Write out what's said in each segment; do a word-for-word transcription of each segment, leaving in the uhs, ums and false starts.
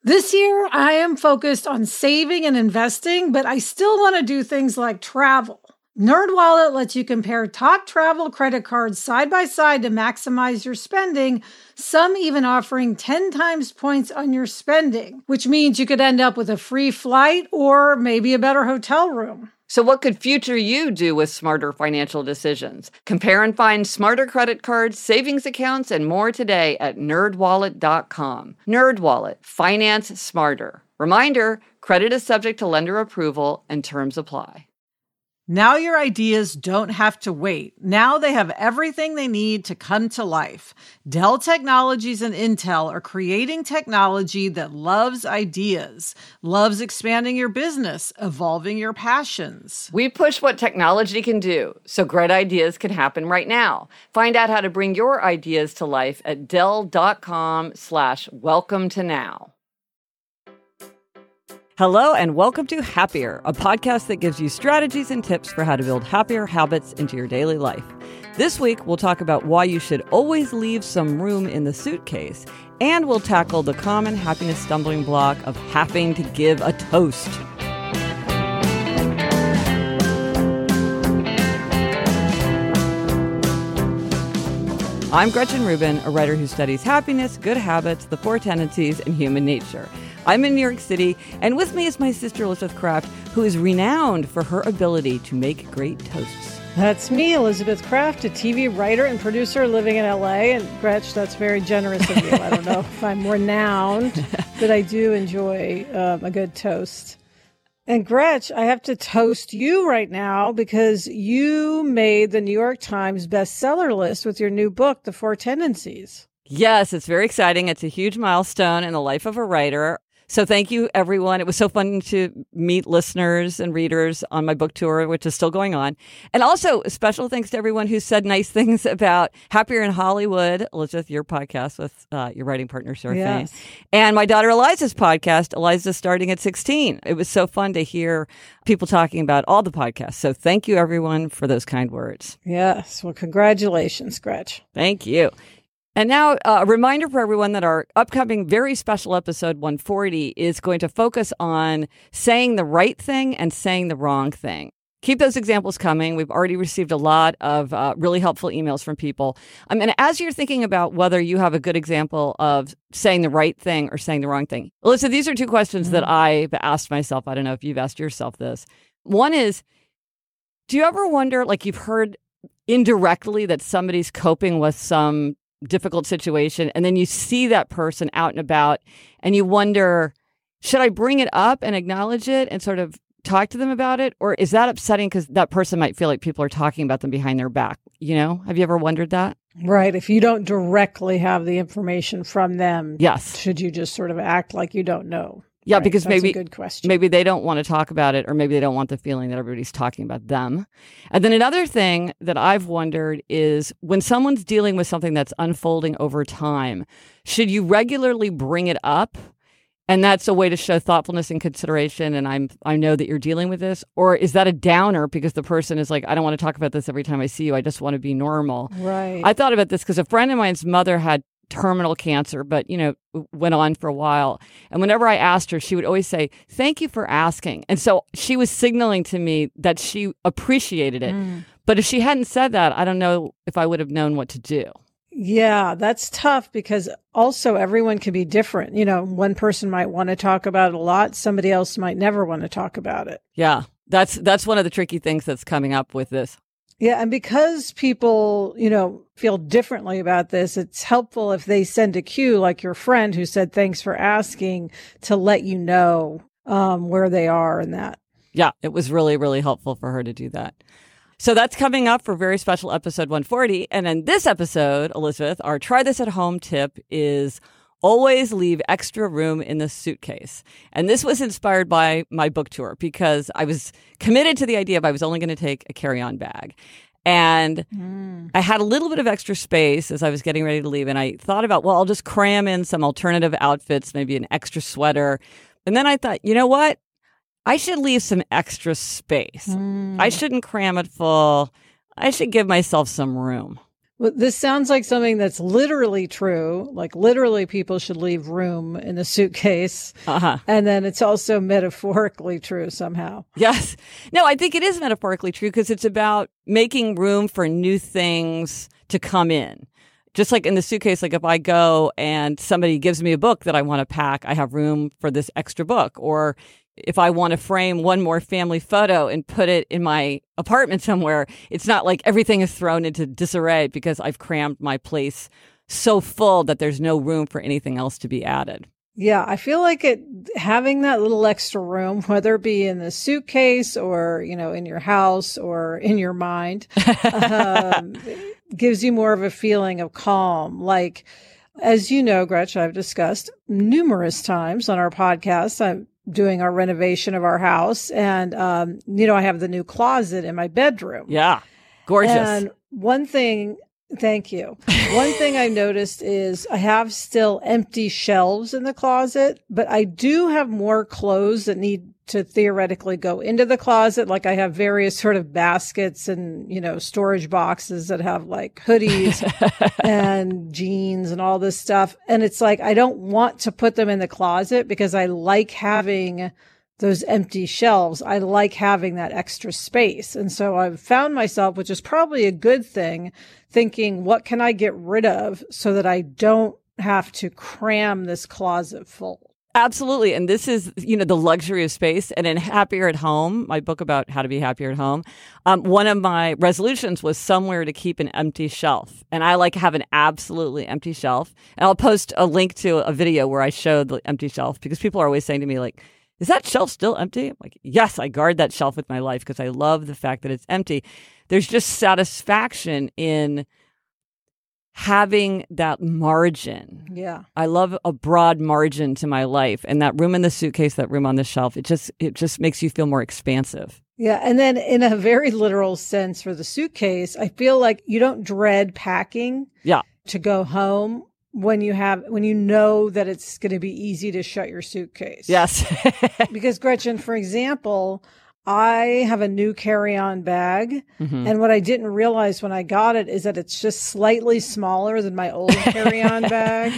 This year, I am focused on saving and investing, but I still want to do things like travel. NerdWallet lets you compare top travel credit cards side by side to maximize your spending, some even offering ten times points on your spending, which means you could end up with a free flight or maybe a better hotel room. So what could future you do with smarter financial decisions? Compare and find smarter credit cards, savings accounts, and more today at nerd wallet dot com. NerdWallet. Finance smarter. Reminder, credit is subject to lender approval and terms apply. Now your ideas don't have to wait. Now they have everything they need to come to life. Dell Technologies and Intel are creating technology that loves ideas, loves expanding your business, evolving your passions. We push what technology can do, so great ideas can happen right now. Find out how to bring your ideas to life at dell.com slash welcome to now. Hello and welcome to Happier, a podcast that gives you strategies and tips for how to build happier habits into your daily life. This week, we'll talk about why you should always leave some room in the suitcase, and we'll tackle the common happiness stumbling block of having to give a toast. I'm Gretchen Rubin, a writer who studies happiness, good habits, the four tendencies, and human nature. I'm in New York City, and with me is my sister Elizabeth Kraft, who is renowned for her ability to make great toasts. That's me, Elizabeth Kraft, a T V writer and producer living in L A. And Gretch, that's very generous of you. I don't know if I'm renowned, but I do enjoy um, a good toast. And Gretch, I have to toast you right now because you made the New York Times bestseller list with your new book, The Four Tendencies. Yes, it's very exciting. It's a huge milestone in the life of a writer. So thank you, everyone. It was so fun to meet listeners and readers on my book tour, which is still going on. And also, special thanks to everyone who said nice things about Happier in Hollywood, Elizabeth, your podcast with uh, your writing partner, Sarah Yes. Fain, and my daughter Eliza's podcast, Eliza's Starting at sixteen. It was so fun to hear people talking about all the podcasts. So thank you, everyone, for those kind words. Yes. Well, congratulations, Gretch. Thank you. And now uh, a reminder for everyone that our upcoming very special episode one forty is going to focus on saying the right thing and saying the wrong thing. Keep those examples coming. We've already received a lot of uh, really helpful emails from people. Um, and as you're thinking about whether you have a good example of saying the right thing or saying the wrong thing, Alyssa, these are two questions mm-hmm. that I've asked myself. I don't know if you've asked yourself this. One is, do you ever wonder, like you've heard indirectly that somebody's coping with some difficult situation, and then you see that person out and about and you wonder, should I bring it up and acknowledge it and sort of talk to them about it? Or is that upsetting because that person might feel like people are talking about them behind their back? You know, have you ever wondered that? Right. If you don't directly have the information from them, yes. Should you just sort of act like you don't know? Yeah, right. because That's maybe a good question. maybe they don't want to talk about it, or maybe they don't want the feeling that everybody's talking about them. And then another thing that I've wondered is when someone's dealing with something that's unfolding over time, should you regularly bring it up? And that's a way to show thoughtfulness and consideration, and I'm I know that you're dealing with this, or is that a downer because the person is like, I don't want to talk about this every time I see you. I just want to be normal. Right. I thought about this because a friend of mine's mother had terminal cancer, but, you know, went on for a while. And whenever I asked her, she would always say, thank you for asking. And so she was signaling to me that she appreciated it. Mm. But if she hadn't said that, I don't know if I would have known what to do. Yeah, that's tough because also everyone can be different. You know, one person might want to talk about it a lot. Somebody else might never want to talk about it. Yeah, that's that's one of the tricky things that's coming up with this. Yeah. And because people, you know, feel differently about this, it's helpful if they send a cue like your friend who said, thanks for asking, to let you know um, where they are in that. Yeah, it was really, really helpful for her to do that. So that's coming up for very special episode one forty. And in this episode, Elizabeth, our try this at home tip is always leave extra room in the suitcase. And this was inspired by my book tour because I was committed to the idea of I was only going to take a carry-on bag. And mm. I had a little bit of extra space as I was getting ready to leave. And I thought about, well, I'll just cram in some alternative outfits, maybe an extra sweater. And then I thought, you know what? I should leave some extra space. Mm. I shouldn't cram it full. I should give myself some room. Well, this sounds like something that's literally true. Like literally people should leave room in the suitcase. Uh-huh. And then it's also metaphorically true somehow. Yes. No, I think it is metaphorically true because it's about making room for new things to come in. Just like in the suitcase, like if I go and somebody gives me a book that I want to pack, I have room for this extra book. Or if I want to frame one more family photo and put it in my apartment somewhere, it's not like everything is thrown into disarray because I've crammed my place so full that there's no room for anything else to be added. Yeah, I feel like it having that little extra room, whether it be in the suitcase or, you know, in your house or in your mind, um, gives you more of a feeling of calm. Like, as you know, Gretchen, I've discussed numerous times on our podcast, I'm doing our renovation of our house. And, um, you know, I have the new closet in my bedroom. Yeah. Gorgeous. And one thing, thank you. One thing I noticed is I have still empty shelves in the closet, but I do have more clothes that need to theoretically go into the closet. Like I have various sort of baskets and, you know, storage boxes that have like hoodies and jeans and all this stuff. And it's like, I don't want to put them in the closet because I like having those empty shelves. I like having that extra space. And so I've found myself, which is probably a good thing, thinking, what can I get rid of so that I don't have to cram this closet full? Absolutely. And this is, you know, the luxury of space. And in Happier at Home, my book about how to be happier at home, um, one of my resolutions was somewhere to keep an empty shelf. And I like to have an absolutely empty shelf. And I'll post a link to a video where I show the empty shelf because people are always saying to me, like, is that shelf still empty? I'm like, yes, I guard that shelf with my life because I love the fact that it's empty. There's just satisfaction in having that margin. Yeah. I love a broad margin to my life, and that room in the suitcase, that room on the shelf, it just it just makes you feel more expansive. Yeah. And then in a very literal sense for the suitcase, I feel like you don't dread packing yeah. to go home when you have when you know that it's going to be easy to shut your suitcase. Yes. Because Gretchen, for example, I have a new carry-on bag. Mm-hmm. And what I didn't realize when I got it is that it's just slightly smaller than my old carry-on bag,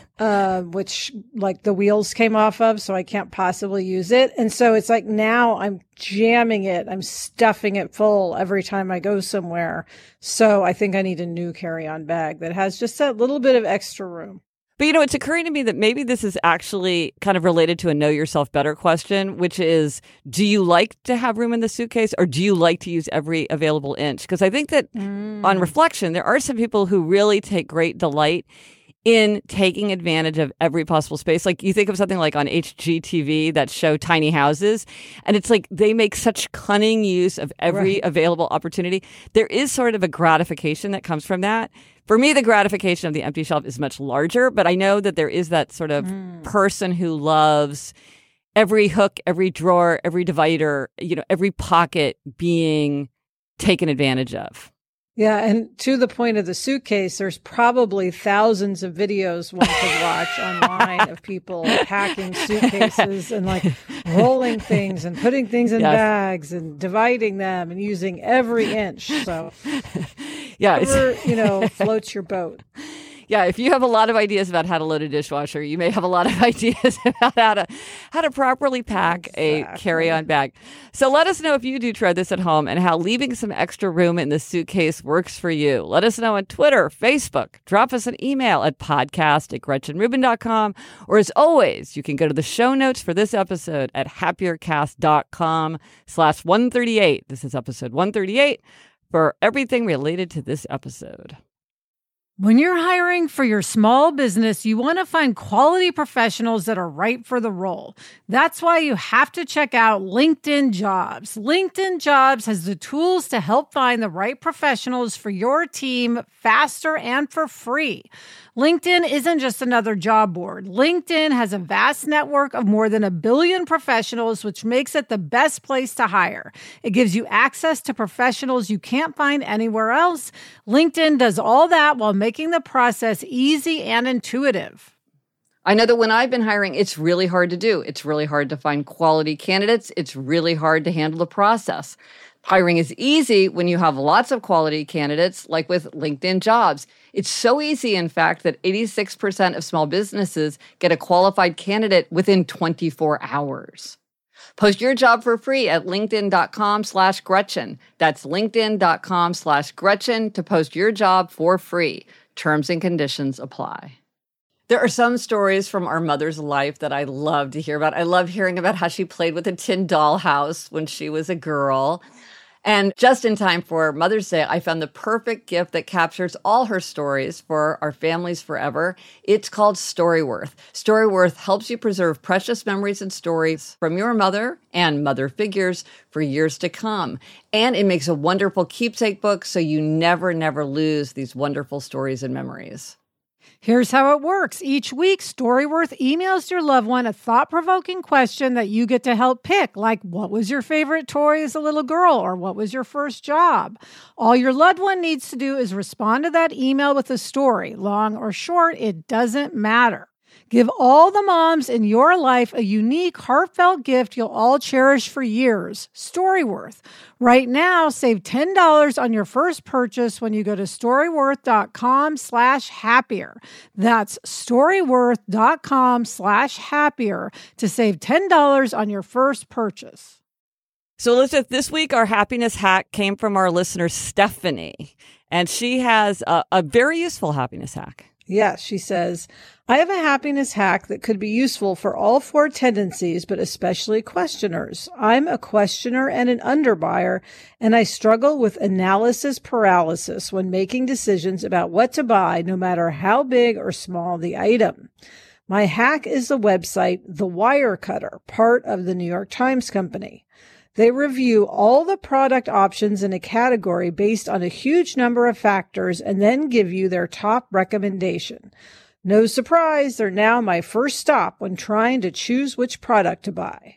uh, which like the wheels came off of, so I can't possibly use it. And so it's like now I'm jamming it. I'm stuffing it full every time I go somewhere. So I think I need a new carry-on bag that has just that little bit of extra room. But, you know, it's occurring to me that maybe this is actually kind of related to a know yourself better question, which is, do you like to have room in the suitcase or do you like to use every available inch? Because I think that mm. on reflection, there are some people who really take great delight in taking advantage of every possible space. Like you think of something like on H G T V, that show Tiny Houses, and it's like they make such cunning use of every right. available opportunity. There is sort of a gratification that comes from that. For me, the gratification of the empty shelf is much larger, but I know that there is that sort of mm. person who loves every hook, every drawer, every divider, you know, every pocket being taken advantage of. Yeah, and to the point of the suitcase, there's probably thousands of videos one could watch online of people packing suitcases and like rolling things and putting things in yes. bags and dividing them and using every inch. So, yeah, whatever, you know, floats your boat. Yeah, if you have a lot of ideas about how to load a dishwasher, you may have a lot of ideas about how to how to properly pack exactly. a carry-on bag. So let us know if you do try this at home and how leaving some extra room in the suitcase works for you. Let us know on Twitter, Facebook. Drop us an email at podcast at gretchen rubin dot com. Or as always, you can go to the show notes for this episode at happiercast.com slash 138. This is episode one thirty-eight for everything related to this episode. When you're hiring for your small business, you want to find quality professionals that are right for the role. That's why you have to check out LinkedIn Jobs. LinkedIn Jobs has the tools to help find the right professionals for your team faster and for free. LinkedIn isn't just another job board. LinkedIn has a vast network of more than a billion professionals, which makes it the best place to hire. It gives you access to professionals you can't find anywhere else. LinkedIn does all that while making the process easy and intuitive. I know that when I've been hiring, it's really hard to do. It's really hard to find quality candidates. It's really hard to handle the process. Hiring is easy when you have lots of quality candidates, like with LinkedIn Jobs. It's so easy, in fact, that eighty-six percent of small businesses get a qualified candidate within twenty-four hours. Post your job for free at linkedin.com slash Gretchen. That's linkedin.com slash Gretchen to post your job for free. Terms and conditions apply. There are some stories from our mother's life that I love to hear about. I love hearing about how she played with a tin dollhouse when she was a girl. And just in time for Mother's Day, I found the perfect gift that captures all her stories for our families forever. It's called Storyworth. Storyworth helps you preserve precious memories and stories from your mother and mother figures for years to come. And it makes a wonderful keepsake book so you never, never lose these wonderful stories and memories. Here's how it works. Each week, Storyworth emails your loved one a thought-provoking question that you get to help pick, like what was your favorite toy as a little girl, or what was your first job? All your loved one needs to do is respond to that email with a story. Long or short, it doesn't matter. Give all the moms in your life a unique, heartfelt gift you'll all cherish for years. Storyworth. Right now, save ten dollars on your first purchase when you go to storyworth.com slash happier. That's storyworth.com slash happier to save ten dollars on your first purchase. So, Elizabeth, this week our happiness hack came from our listener, Stephanie, and she has a, a very useful happiness hack. Yes, she says, I have a happiness hack that could be useful for all four tendencies, but especially questioners. I'm a questioner and an underbuyer, and I struggle with analysis paralysis when making decisions about what to buy, no matter how big or small the item. My hack is the website The Wirecutter, part of the New York Times Company. They review all the product options in a category based on a huge number of factors and then give you their top recommendation. No surprise, they're now my first stop when trying to choose which product to buy.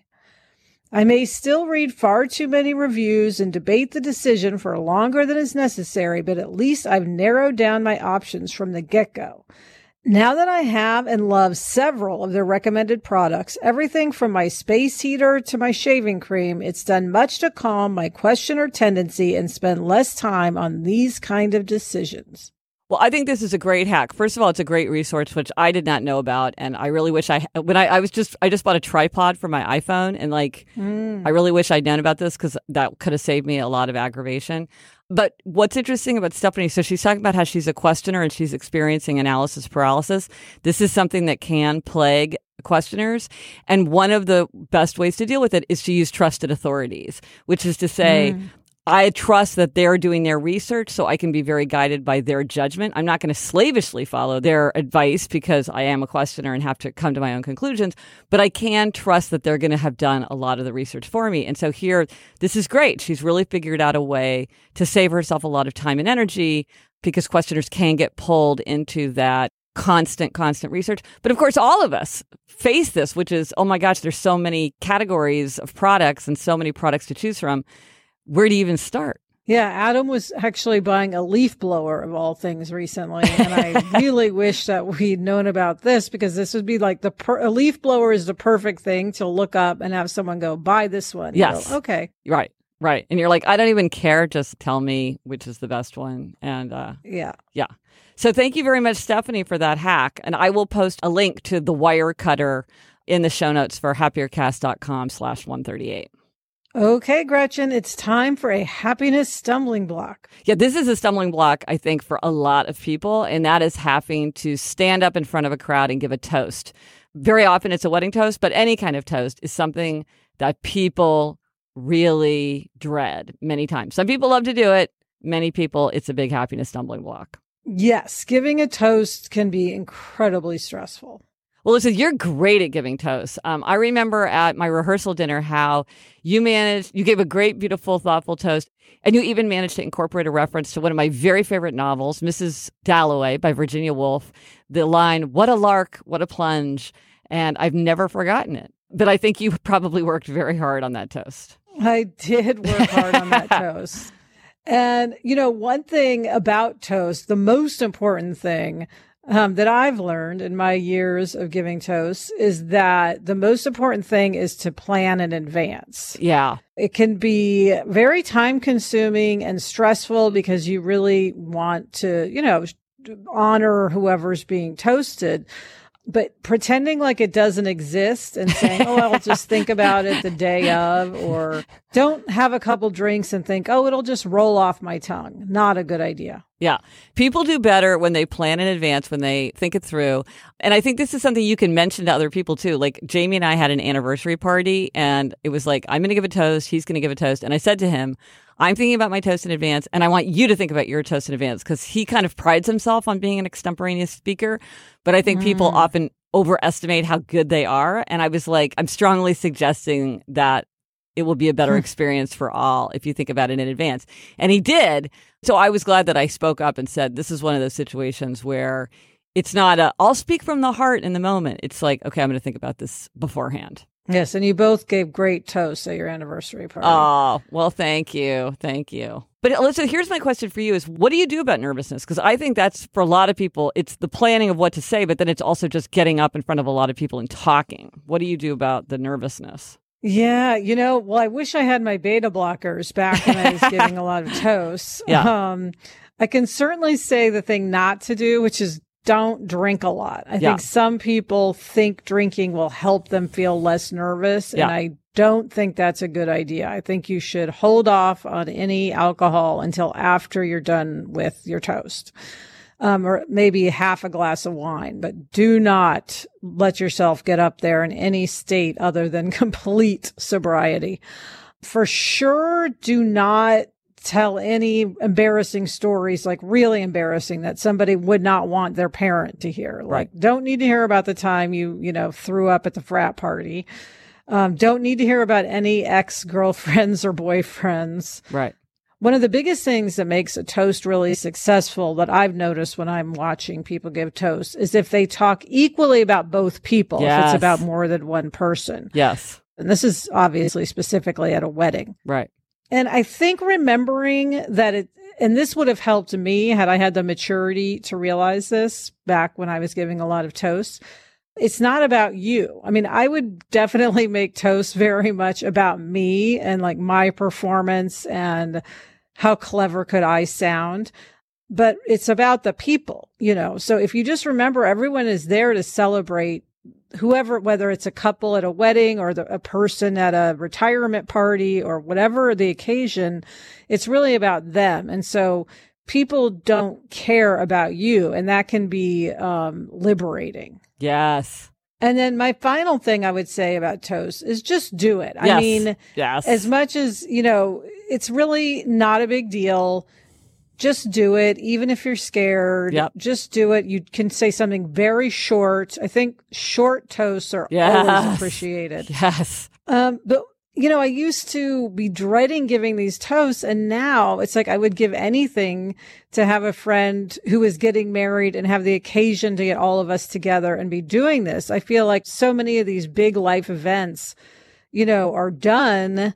I may still read far too many reviews and debate the decision for longer than is necessary, but at least I've narrowed down my options from the get-go. Now that I have and love several of their recommended products, everything from my space heater to my shaving cream, it's done much to calm my questioner tendency and spend less time on these kind of decisions. Well, I think this is a great hack. First of all, it's a great resource, which I did not know about. And I really wish I, when I, I was just, I just bought a tripod for my iPhone. And like, mm. I really wish I'd known about this because that could have saved me a lot of aggravation. But what's interesting about Stephanie, so she's talking about how she's a questioner and she's experiencing analysis paralysis. This is something that can plague questioners. And one of the best ways to deal with it is to use trusted authorities, which is to say, mm. I trust that they're doing their research so I can be very guided by their judgment. I'm not going to slavishly follow their advice because I am a questioner and have to come to my own conclusions, but I can trust that they're going to have done a lot of the research for me. And so here, this is great. She's really figured out a way to save herself a lot of time and energy because questioners can get pulled into that constant, constant research. But of course, all of us face this, which is, oh my gosh, there's so many categories of products and so many products to choose from. Where do you even start? Yeah, Adam was actually buying a leaf blower of all things recently. And I really wish that we'd known about this because this would be like the per- a leaf blower is the perfect thing to look up and have someone go, buy this one. Yes. Go, okay. Right. Right. And you're like, I don't even care. Just tell me which is the best one. And uh, yeah. Yeah. So thank you very much, Stephanie, for that hack. And I will post a link to the Wirecutter in the show notes for happiercast.com slash 138. Okay, Gretchen, it's time for a happiness stumbling block. Yeah, this is a stumbling block, I think, for a lot of people, and that is having to stand up in front of a crowd and give a toast. Very often it's a wedding toast, but any kind of toast is something that people really dread many times. Some people love to do it. Many people, it's a big happiness stumbling block. Yes, giving a toast can be incredibly stressful. Well, listen, you're great at giving toasts. Um, I remember at my rehearsal dinner how you managed, you gave a great, beautiful, thoughtful toast, and you even managed to incorporate a reference to one of my very favorite novels, Missus Dalloway by Virginia Woolf, the line, "What a lark, what a plunge," and I've never forgotten it. But I think you probably worked very hard on that toast. I did work hard on that toast. And, you know, one thing about toast, the most important thing um, that I've learned in my years of giving toasts is that the most important thing is to plan in advance. Yeah. It can be very time consuming and stressful because you really want to, you know, honor whoever's being toasted. But pretending like it doesn't exist and saying, oh, I'll just think about it the day of, or don't have a couple drinks and think, oh, it'll just roll off my tongue. Not a good idea. Yeah. People do better when they plan in advance, when they think it through. And I think this is something you can mention to other people too. Like Jamie and I had an anniversary party and it was like, I'm going to give a toast. He's going to give a toast. And I said to him, I'm thinking about my toast in advance and I want you to think about your toast in advance, because he kind of prides himself on being an extemporaneous speaker. But I think mm. people often overestimate how good they are. And I was like, I'm strongly suggesting that it will be a better experience for all if you think about it in advance. And he did. So I was glad that I spoke up and said, this is one of those situations where it's not a, I'll speak from the heart in the moment. It's like, okay, I'm going to think about this beforehand. Yes. And you both gave great toasts at your anniversary party. Oh, well, thank you. Thank you. But Alyssa, here's my question for you is, what do you do about nervousness? Because I think that's, for a lot of people, it's the planning of what to say, but then it's also just getting up in front of a lot of people and talking. What do you do about the nervousness? Yeah, you know, well, I wish I had my beta blockers back when I was giving a lot of toasts. Yeah. Um, I can certainly say the thing not to do, which is don't drink a lot. I yeah. think some people think drinking will help them feel less nervous, and yeah. I don't think that's a good idea. I think you should hold off on any alcohol until after you're done with your toast. Um, or maybe half a glass of wine, but do not let yourself get up there in any state other than complete sobriety. For sure, do not tell any embarrassing stories, like really embarrassing, that somebody would not want their parent to hear. Like, right. Don't need to hear about the time you, you know, threw up at the frat party. Um, don't need to hear about any ex-girlfriends or boyfriends. Right. One of the biggest things that makes a toast really successful that I've noticed when I'm watching people give toasts is if they talk equally about both people, yes. if it's about more than one person. Yes. And this is obviously specifically at a wedding. Right. And I think remembering that it, and this would have helped me had I had the maturity to realize this back when I was giving a lot of toasts. It's not about you. I mean, I would definitely make toasts very much about me and like my performance and how clever could I sound. But it's about the people, you know. So if you just remember, everyone is there to celebrate whoever, whether it's a couple at a wedding or the, a person at a retirement party or whatever the occasion, it's really about them. And so people don't care about you, and that can be um, liberating. Yes. And then my final thing I would say about toast is just do it. Yes. I mean, yes. as much as, you know, it's really not a big deal. Just do it. Even if you're scared, yep. just do it. You can say something very short. I think short toasts are yes. always appreciated. Yes. Um, but you know, I used to be dreading giving these toasts, and now it's like I would give anything to have a friend who is getting married and have the occasion to get all of us together and be doing this. I feel like so many of these big life events, you know, are done.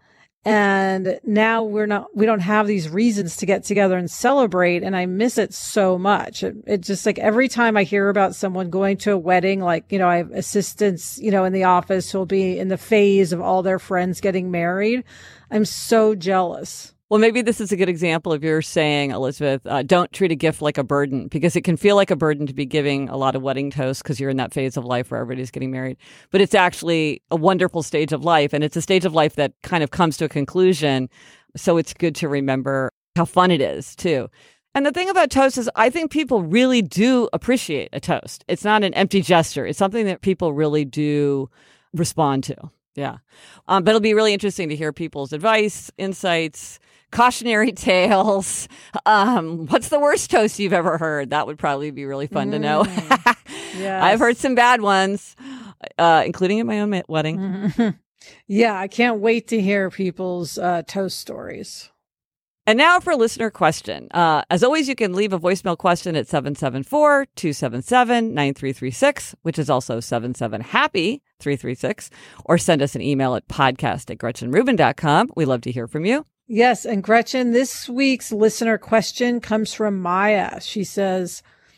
And now we're not, we don't have these reasons to get together and celebrate. And I miss it so much. It, it just like every time I hear about someone going to a wedding, like, you know, I have assistants, you know, in the office who'll be in the phase of all their friends getting married. I'm so jealous. Well, maybe this is a good example of your saying, Elizabeth, uh, don't treat a gift like a burden, because it can feel like a burden to be giving a lot of wedding toasts because you're in that phase of life where everybody's getting married. But it's actually a wonderful stage of life, and it's a stage of life that kind of comes to a conclusion. So it's good to remember how fun it is, too. And the thing about toast is I think people really do appreciate a toast. It's not an empty gesture. It's something that people really do respond to. Yeah. Um, but it'll be really interesting to hear people's advice, insights, cautionary tales. Um, what's the worst toast you've ever heard? That would probably be really fun mm. to know. Yes. I've heard some bad ones, uh, including at my own wedding. Mm-hmm. Yeah, I can't wait to hear people's uh, toast stories. And now for a listener question. Uh, as always, you can leave a voicemail question at seven seven four, two seven seven, nine three three six, which is also seven seven happy three three six, or send us an email at podcast at gretchen rubin dot com. We love to hear from you. Yes. And Gretchen, this week's listener question comes from Maya. She says,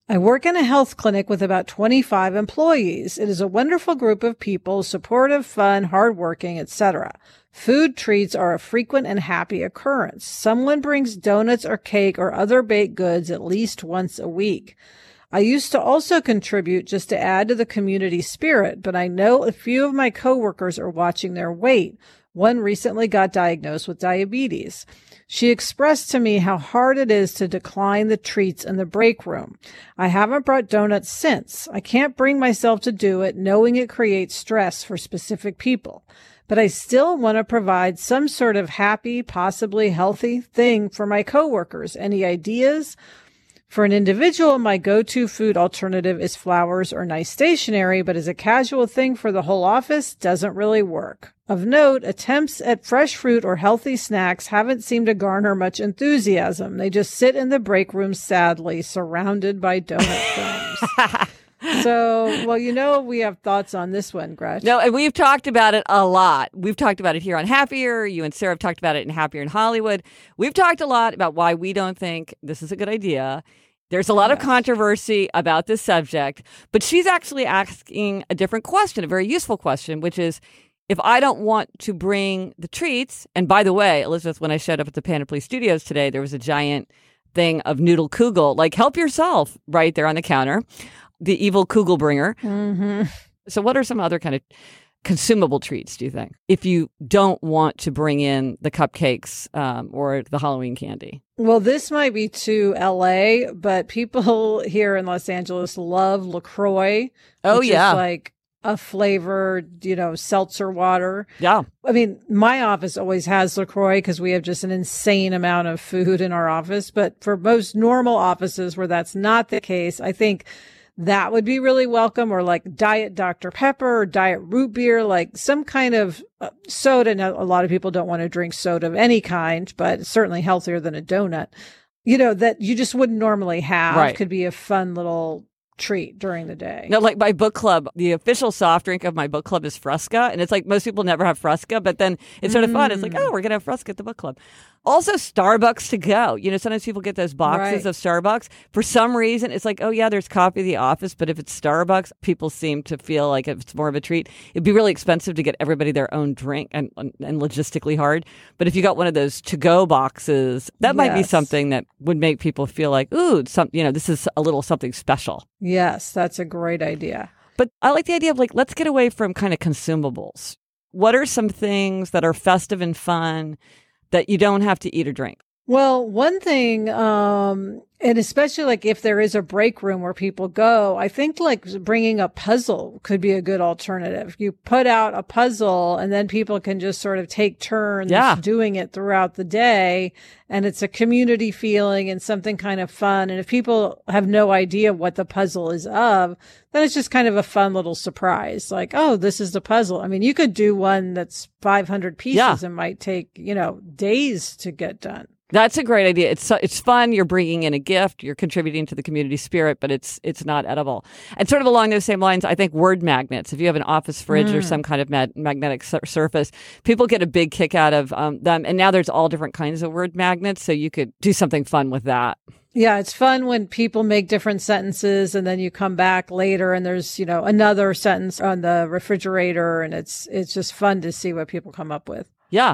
I work in a health clinic with about twenty-five employees. It is a wonderful group of people, supportive, fun, hardworking, et cetera. Food treats are a frequent and happy occurrence. Someone brings donuts or cake or other baked goods at least once a week. I used to also contribute just to add to the community spirit, but I know a few of my coworkers are watching their weight. One recently got diagnosed with diabetes. She expressed to me how hard it is to decline the treats in the break room. I haven't brought donuts since. I can't bring myself to do it, knowing it creates stress for specific people. But I still want to provide some sort of happy, possibly healthy thing for my coworkers. Any ideas? For an individual, my go-to food alternative is flowers or nice stationery, but as a casual thing for the whole office, doesn't really work. Of note, attempts at fresh fruit or healthy snacks haven't seemed to garner much enthusiasm. They just sit in the break room sadly, surrounded by donut crumbs. So, well, you know, we have thoughts on this one, Gretch. No, and we've talked about it a lot. We've talked about it here on Happier. You and Sarah have talked about it in Happier in Hollywood. We've talked a lot about why we don't think this is a good idea. There's a lot yes. of controversy about this subject, but she's actually asking a different question, a very useful question, which is, if I don't want to bring the treats, and by the way, Elizabeth, when I showed up at the Panoply Studios today, there was a giant thing of Noodle Kugel, like help yourself, right there on the counter. The evil Kugel bringer. Mm-hmm. So what are some other kind of consumable treats, do you think, if you don't want to bring in the cupcakes um, or the Halloween candy? Well, this might be too L A, but people here in Los Angeles love LaCroix. Oh, which yeah. is like a flavored, you know, seltzer water. Yeah. I mean, my office always has LaCroix because we have just an insane amount of food in our office. But for most normal offices where that's not the case, I think that would be really welcome, or like Diet Doctor Pepper or Diet Root Beer, like some kind of uh, soda. Now, a lot of people don't want to drink soda of any kind, but it's certainly healthier than a donut, you know, that you just wouldn't normally have. Right. Could be a fun little treat during the day. No, like my book club, the official soft drink of my book club is Fresca. And it's like most people never have Fresca, but then it's sort of fun. It's like, oh, we're going to have Fresca at the book club. Also, Starbucks to go. You know, sometimes people get those boxes Right. of Starbucks. For some reason, it's like, oh, yeah, there's coffee at the office. But if it's Starbucks, people seem to feel like it's more of a treat. It'd be really expensive to get everybody their own drink and, and logistically hard. But if you got one of those to-go boxes, that might be Yes. something that would make people feel like, ooh, some, you know, this is a little something special. Yes, that's a great idea. But I like the idea of like, let's get away from kind of consumables. What are some things that are festive and fun that you don't have to eat or drink? Well, one thing, um, and especially like if there is a break room where people go, I think like bringing a puzzle could be a good alternative. You put out a puzzle and then people can just sort of take turns Yeah. doing it throughout the day. And it's a community feeling and something kind of fun. And if people have no idea what the puzzle is of, then it's just kind of a fun little surprise. Like, oh, this is the puzzle. I mean, you could do one that's five hundred pieces Yeah. and might take, you know, days to get done. That's a great idea. It's it's fun. You're bringing in a gift. You're contributing to the community spirit, but it's it's not edible. And sort of along those same lines, I think word magnets. If you have an office fridge or some kind of mag- magnetic sur- surface, people get a big kick out of um, them. And now there's all different kinds of word magnets, so you could do something fun with that. Yeah, it's fun when people make different sentences and then you come back later and there's, you know, another sentence on the refrigerator, and it's it's just fun to see what people come up with. Yeah.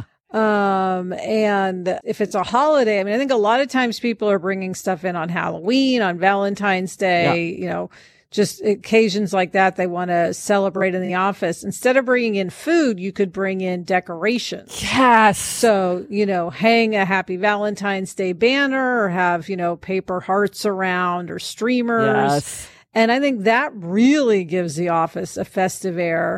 Um, and if it's a holiday, I mean, I think a lot of times people are bringing stuff in on Halloween, on Valentine's Day, Yeah. you know, just occasions like that they want to celebrate in the office. Instead of bringing in food, you could bring in decorations. Yes. So, you know, hang a happy Valentine's Day banner or have, you know, paper hearts around or streamers. Yes. And I think that really gives the office a festive air,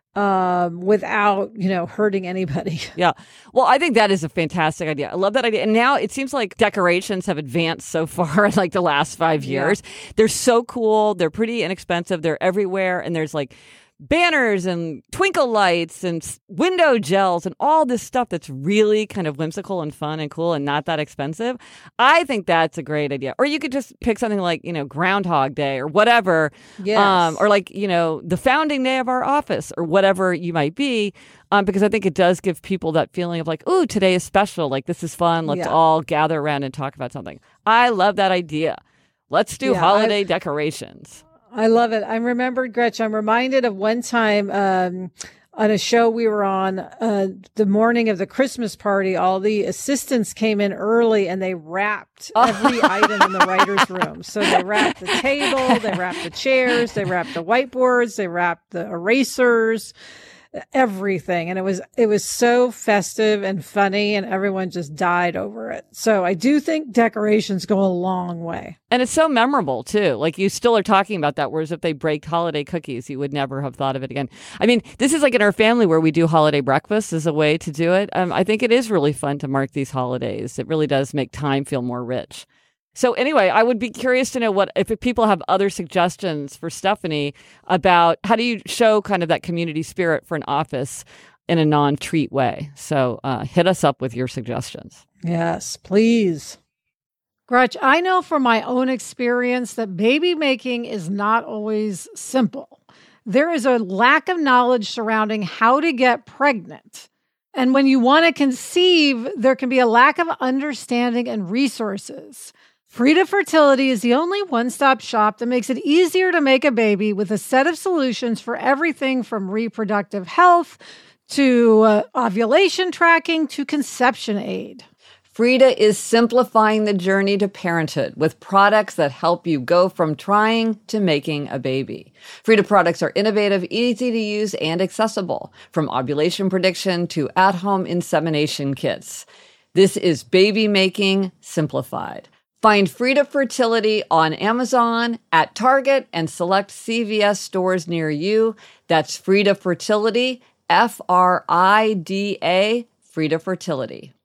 um, without, you know, hurting anybody. Yeah. Well, I think that is a fantastic idea. I love that idea. And now it seems like decorations have advanced so far in like the last five years. Yeah. They're so cool. They're pretty inexpensive. They're everywhere. And there's like banners and twinkle lights and window gels and all this stuff that's really kind of whimsical and fun and cool and not that expensive. I think that's a great idea. Or you could just pick something like, you know, Groundhog Day or whatever. Yes. Um, or like, you know, the founding day of our office or whatever you might be. Um, because I think it does give people that feeling of like, oh, today is special. Like, this is fun. Let's Yeah. all gather around and talk about something. I love that idea. Let's do Yeah, holiday I- decorations. I love it. I'm remembered, Gretchen. I'm reminded of one time um, on a show we were on, uh, the morning of the Christmas party, all the assistants came in early and they wrapped every item in the writer's room. So they wrapped the table, they wrapped the chairs, they wrapped the whiteboards, they wrapped the erasers, everything. And it was, it was so festive and funny, and everyone just died over it. So I do think decorations go a long way. And it's so memorable, too. Like, you still are talking about that, whereas if they break holiday cookies, you would never have thought of it again. I mean, this is like in our family where we do holiday breakfast as a way to do it. Um, I think it is really fun to mark these holidays. It really does make time feel more rich. So anyway, I would be curious to know what if people have other suggestions for Stephanie about how do you show kind of that community spirit for an office in a non-treat way. So uh, hit us up with your suggestions. Yes, please. Gretch, I know from my own experience that baby making is not always simple. There is a lack of knowledge surrounding how to get pregnant. And when you want to conceive, there can be a lack of understanding and resources. Frida Fertility is the only one-stop shop that makes it easier to make a baby with a set of solutions for everything from reproductive health to uh, ovulation tracking to conception aid. Frida is simplifying the journey to parenthood with products that help you go from trying to making a baby. Frida products are innovative, easy to use, and accessible, from ovulation prediction to at-home insemination kits. This is baby making simplified. Find Frida Fertility on Amazon, at Target, and select C V S stores near you. That's Frida Fertility, F R I D A, Frida Fertility.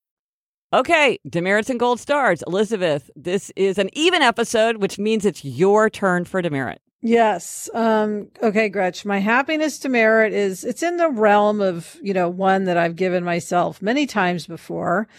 Okay, demerits and gold stars. Elizabeth, this is an even episode, which means it's your turn for demerit. Yes. Um, okay, Gretch, my happiness demerit is, it's in the realm of, you know, one that I've given myself many times before,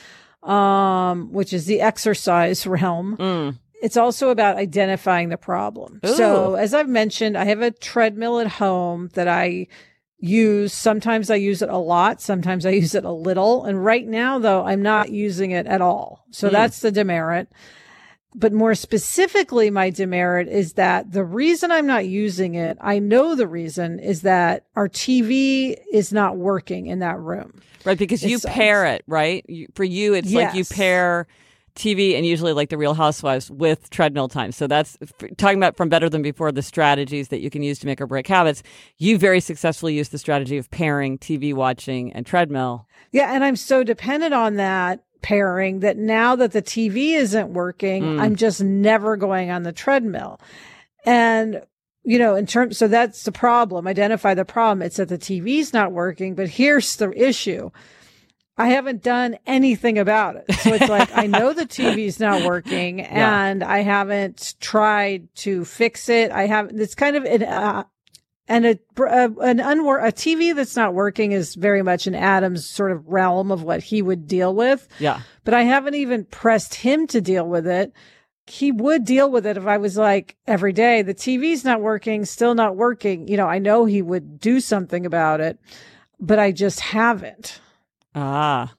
um, which is the exercise realm. Mm. It's also about identifying the problem. Ooh. So as I've mentioned, I have a treadmill at home that I use. Sometimes I use it a lot. Sometimes I use it a little. And right now, though, I'm not using it at all. So mm. that's the demerit. But more specifically, my demerit is that the reason I'm not using it, I know the reason is that our T V is not working in that room. Right, because you it's, pair it, right? You, for you, it's yes. like you pair T V and usually like the Real Housewives with treadmill time. So that's talking about from Better Than Before, the strategies that you can use to make or break habits. You very successfully used the strategy of pairing T V watching and treadmill. Yeah, and I'm so dependent on that pairing that now that the T V isn't working, mm. I'm just never going on the treadmill. And, you know, in terms, so that's the problem. Identify the problem. It's that the T V's not working, but here's the issue. I haven't done anything about it. So it's like, I know the T V's not working and yeah. I haven't tried to fix it. I haven't, it's kind of an, uh, and a, uh, an unwor- a T V that's not working is very much in Adam's sort of realm of what he would deal with. Yeah. But I haven't even pressed him to deal with it. He would deal with it if I was like, every day, the T V's not working, still not working. You know, I know he would do something about it, but I just haven't. Ah.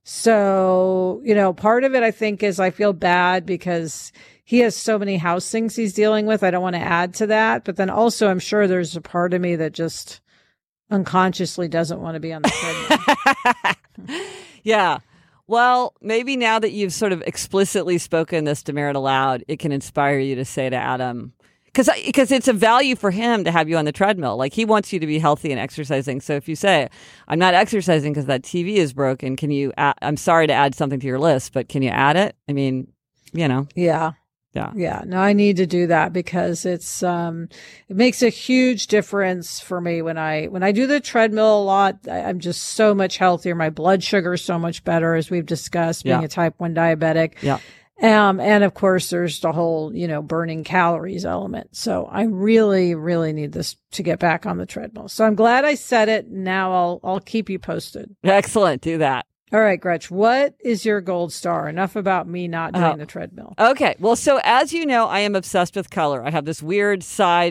So, you know, part of it, I think, is I feel bad because he has so many house things he's dealing with. I don't want to add to that. But then also, I'm sure there's a part of me that just unconsciously doesn't want to be on the treadmill. Yeah. Well, maybe now that you've sort of explicitly spoken this demerit aloud, it can inspire you to say to Adam, because because it's a value for him to have you on the treadmill. Like, he wants you to be healthy and exercising. So if you say, I'm not exercising because that T V is broken, can you, add, I'm sorry to add something to your list, but can you add it? I mean, you know. Yeah. Yeah. Yeah. No, I need to do that because it's, um, it makes a huge difference for me when I, when I do the treadmill a lot. I, I'm just so much healthier. My blood sugar is so much better, as we've discussed, being yeah. a type one diabetic. Yeah. Um, and of course there's the whole, you know, burning calories element. So I really, really need this to get back on the treadmill. So I'm glad I said it. Now I'll, I'll keep you posted. Excellent. Do that. All right, Gretch, what is your gold star? Enough about me not doing oh. the treadmill. Okay. Well, so as you know, I am obsessed with color. I have this weird side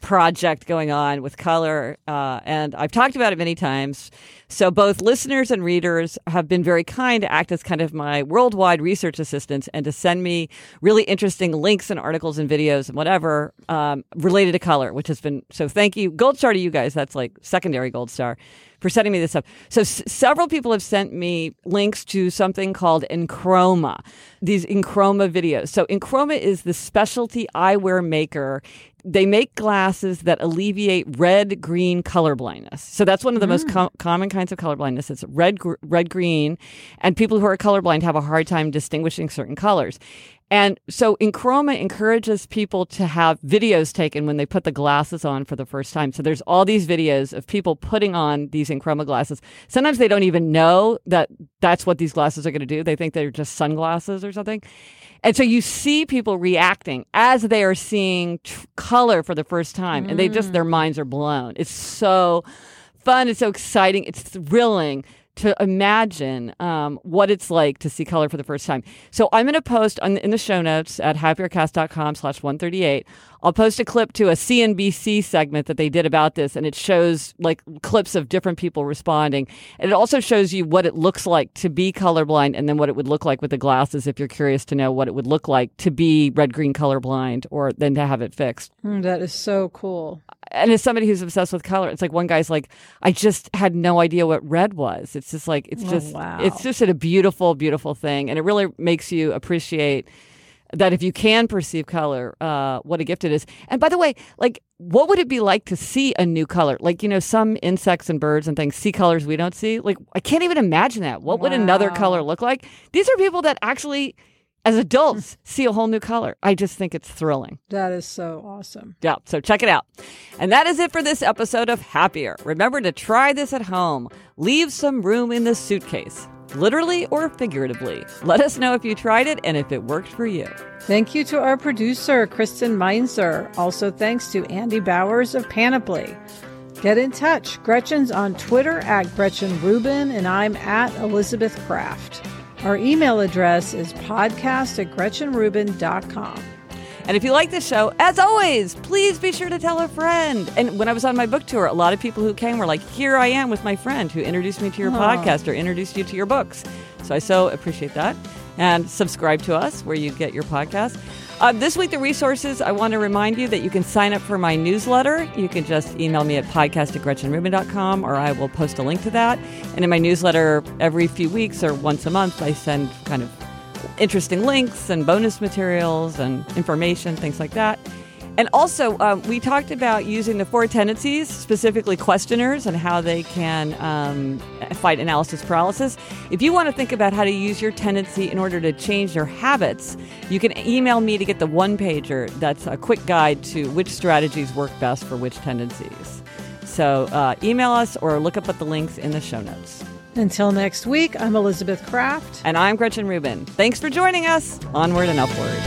project going on with color, uh, and I've talked about it many times. So both listeners and readers have been very kind to act as kind of my worldwide research assistants and to send me really interesting links and articles and videos and whatever um, related to color, which has been, so thank you. Gold star to you guys. That's like secondary gold star for sending me this stuff. So s- several people have sent me links to something called Enchroma, these Enchroma videos. So Enchroma is the specialty eyewear maker. They make glasses that alleviate red-green color blindness. So that's one of the mm. most com- common kinds of color blindness. It's red, gr- red-green, and people who are colorblind have a hard time distinguishing certain colors. And so Enchroma encourages people to have videos taken when they put the glasses on for the first time. So there's all these videos of people putting on these Enchroma glasses. Sometimes they don't even know that that's what these glasses are going to do. They think they're just sunglasses or something. And so you see people reacting as they are seeing tr- color for the first time, mm. and they just, their minds are blown. It's so fun. It's so exciting. It's thrilling to imagine um, what it's like to see color for the first time. So I'm going to post on, in the show notes at happiercast.com slash 138. I'll post a clip to a C N B C segment that they did about this, and it shows like clips of different people responding. And it also shows you what it looks like to be colorblind and then what it would look like with the glasses if you're curious to know what it would look like to be red-green colorblind or then to have it fixed. Mm, that is so cool. And as somebody who's obsessed with color, it's like one guy's like, I just had no idea what red was. It's just like, it's just, oh, wow. it's just a beautiful, beautiful thing. And it really makes you appreciate that if you can perceive color, uh, what a gift it is. And by the way, like, what would it be like to see a new color? Like, you know, some insects and birds and things see colors we don't see. Like, I can't even imagine that. What would wow. another color look like? These are people that actually, as adults, see a whole new color. I just think it's thrilling. That is so awesome. Yeah, so check it out. And that is it for this episode of Happier. Remember to try this at home. Leave some room in the suitcase, literally or figuratively. Let us know if you tried it and if it worked for you. Thank you to our producer, Kristen Meinzer. Also thanks to Andy Bowers of Panoply. Get in touch. Gretchen's on Twitter at Gretchen Rubin, and I'm at Elizabeth Kraft. Our email address is podcast at gretchen rubin dot com. And if you like this show, as always, please be sure to tell a friend. And when I was on my book tour, a lot of people who came were like, here I am with my friend who introduced me to your oh. podcast or introduced you to your books. So I so appreciate that. And subscribe to us where you get your podcast. Uh, this week, the resources, I want to remind you that you can sign up for my newsletter. You can just email me at podcast at gretchen rubin dot com, or I will post a link to that. And in my newsletter, every few weeks or once a month, I send kind of interesting links and bonus materials and information, things like that. And also, um, we talked about using the four tendencies, specifically questioners, and how they can um, fight analysis paralysis. If you want to think about how to use your tendency in order to change your habits, you can email me to get the one-pager that's a quick guide to which strategies work best for which tendencies. So uh, email us or look up at the links in the show notes. Until next week, I'm Elizabeth Kraft. And I'm Gretchen Rubin. Thanks for joining us. Onward and upward.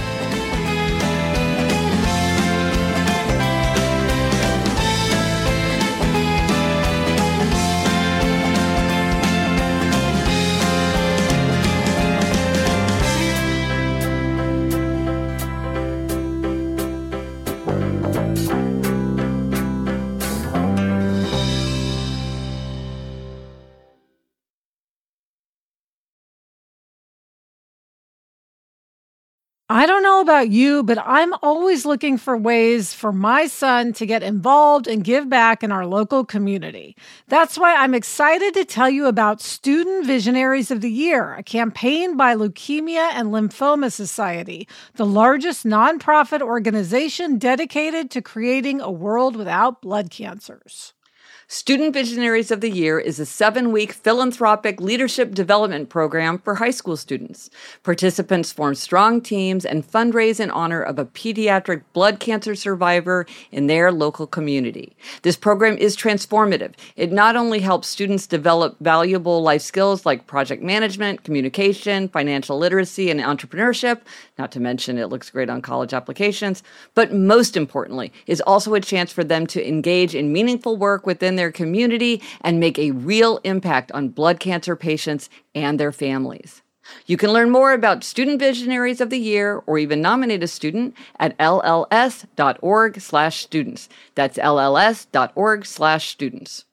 I don't know about you, but I'm always looking for ways for my son to get involved and give back in our local community. That's why I'm excited to tell you about Student Visionaries of the Year, a campaign by Leukemia and Lymphoma Society, the largest nonprofit organization dedicated to creating a world without blood cancers. Student Visionaries of the Year is a seven-week philanthropic leadership development program for high school students. Participants form strong teams and fundraise in honor of a pediatric blood cancer survivor in their local community. This program is transformative. It not only helps students develop valuable life skills like project management, communication, financial literacy, and entrepreneurship, not to mention it looks great on college applications, but most importantly, is also a chance for them to engage in meaningful work within their community and make a real impact on blood cancer patients and their families. You can learn more about Student Visionaries of the Year or even nominate a student at L L S dot org slash students. That's L L S dot org slash students.